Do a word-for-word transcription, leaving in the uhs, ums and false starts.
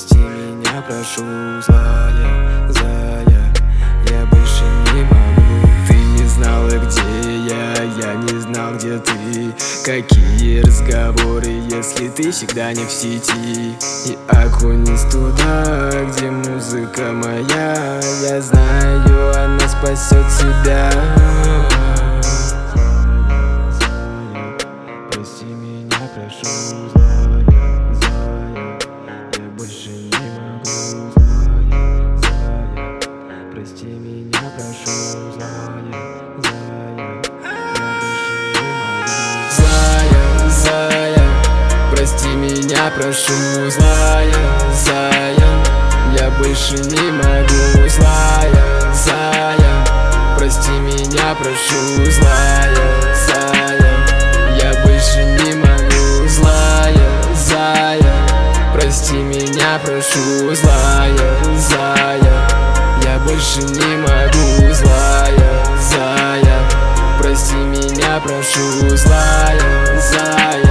Прости меня, прошу, злая, зая, я больше не могу. Ты не знала, где я, я не знал, где ты. Какие разговоры, если ты всегда не в сети. И окунись туда, где музыка моя. Я знаю, она спасет тебя. Прости меня, прошу, злая, злая, я больше не могу, злая, злая. Прости меня, прошу, злая, злая, я больше не могу. Злая, злая, прости меня, прошу, злая, злая, я больше не могу, злая, злая. Прости меня, прошу, злая, злая, я больше не могу, злая, злая. Прости меня, прошу, злая, злая, я больше не могу, злая, злая. Прости меня, прошу, злая, злая.